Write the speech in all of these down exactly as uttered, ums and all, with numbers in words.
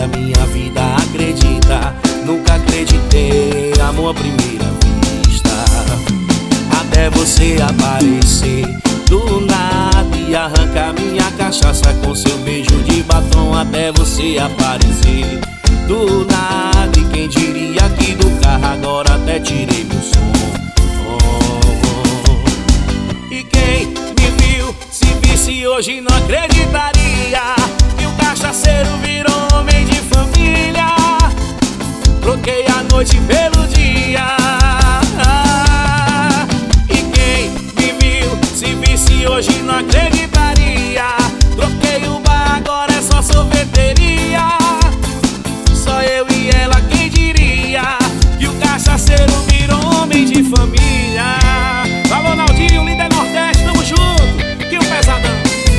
Agora minha vida acredita. Nunca acreditei, amor à primeira vista. Até você aparecer do nada e arrancar minha cachaça com seu beijo de batom. Até você aparecer do nada, e quem diria que do carro agora até tirei meu som. Oh, oh. E quem me viu, se visse hoje não acreditaria que o cachaceiro virou homem de família. Troquei a noite pelo dia. E quem me viu, se visse hoje não acreditaria. Troquei o bar, agora é só sorveteria. Só eu e ela, quem diria que o cachaceiro virou homem de família. Alô, Naldinho, líder Nordeste, tamo junto, que o pesadão.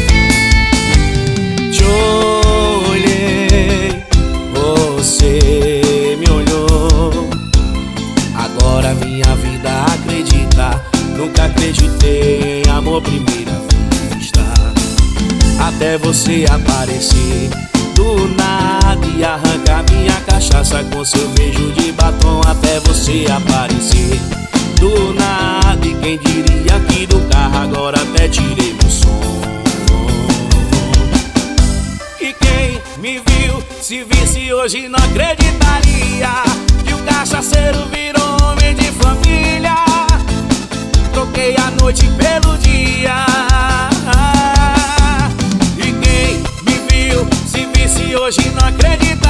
Te olhei, você me olhou. Agora minha vida acredita. Nunca acreditei em amor à primeira vista. Até você aparecer do nada e arrancar minha cachaça com seu beijo de batom. Até você aparecer do nada, e quem diria que do carro agora até tirei meu som. E quem me viu, se visse hoje não acreditaria que o cachaceiro virou homem de família. Troquei a noite pelo dia. E quem me viu, se visse hoje não acreditaria.